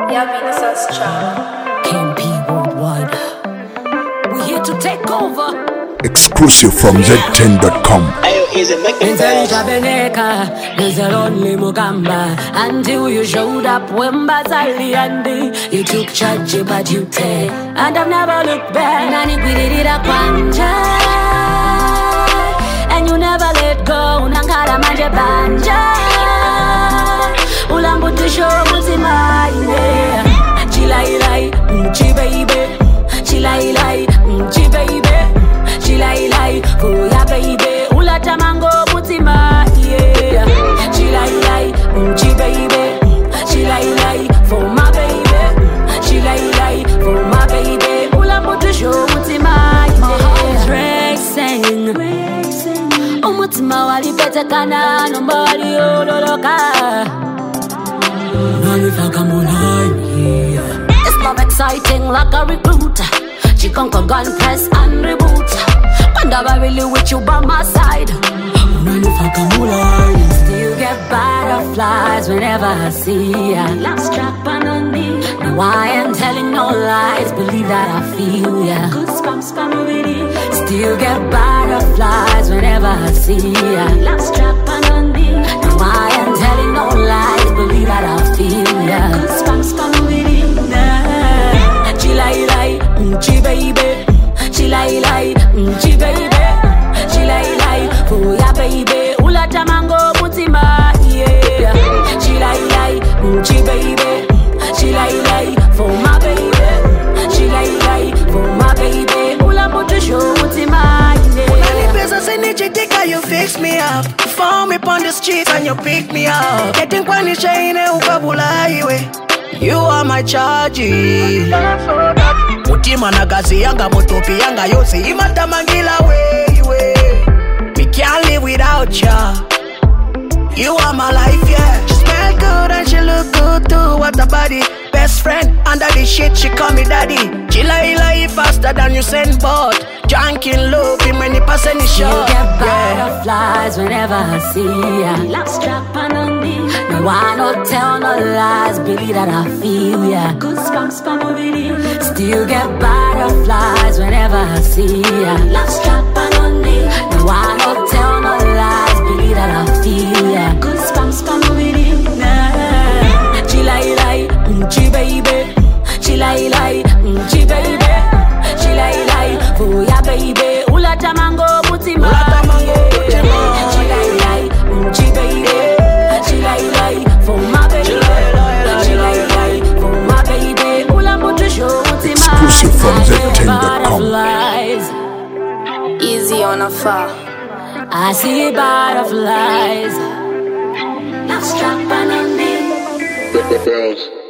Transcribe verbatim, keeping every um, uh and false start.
K M P Worldwide. We're here to take over. Exclusive from Z ten dot com. Intelligent Beneka, there's a lonely Mugamba. Until you showed up when Bazali and you took charge but you take. And I've never looked back. Nani kwirira kwanja. And you never let go. Nankala manje banja. Ulambutisho mutima ine. Chila ilai, mchi baby. Chila ilai, mchi baby. Chila ilai, oh ya baby. Ulata mango mutima, yeah. Chila ilai, mchi baby. Chila ilai, for my baby. Chila ilai, for my baby. Ulambutisho mutima, yeah. My heart's racing. Umutima wali pete kana, nomba wali ololoka. This love exciting like a recruiter. She conquer gun press and reboot. When I really with you by my side. Still get butterflies whenever I see ya. Last track on me. No, I ain't telling no lies. Believe that I feel ya. Goosebumps already. Still get butterflies whenever I see ya. Last track on me. No, I ain't telling no lies. Believe that I feel ya. Goosebumps already. Chila ilai, mchi baby. Chila ilai, mchi baby. Chila ilai, oh ya baby. Ulata mango mutima, yeah. Chila ilai, mchi baby. Chila ilai, for my baby. Chila ilai, for my baby. Ulambutisho mutima, yeah. Unanipesa sinichitika, you fix me up. You found me on the streets and you pick me up. Getting kwanisha ine ukabula highway. You are my charge. Mutima na gazi yanga motopi yanga yose imata mangila way way. We can't live without ya. You are my life, yeah. She smell good and she look good too. What a body. Best friend under the shit, she call me daddy. Chila ilai faster than you send board. Jankin love him when he pass any shot. You get butterflies yeah. Whenever I see ya. Last strap on me. No, I no tell no lies. Believe that I feel ya. Goosebumps already. Still get butterflies whenever I see ya. Last strap on me. No, I no tell no lies. Believe that I feel ya. Goosebumps already. Nah. Chila ilai, mchi baby. Chila ilai, mchi baby. Chila ilai, oh ya baby. Ulata mango mutima. Ulata mango mutima. Chila ilai, mchi baby. Chila ilai, for my baby. Chila ilai, for my baby. Ulambutisho mutima. Exclusive from Z ten dot com. Easy on a far. I see butterflies. Love strap on me.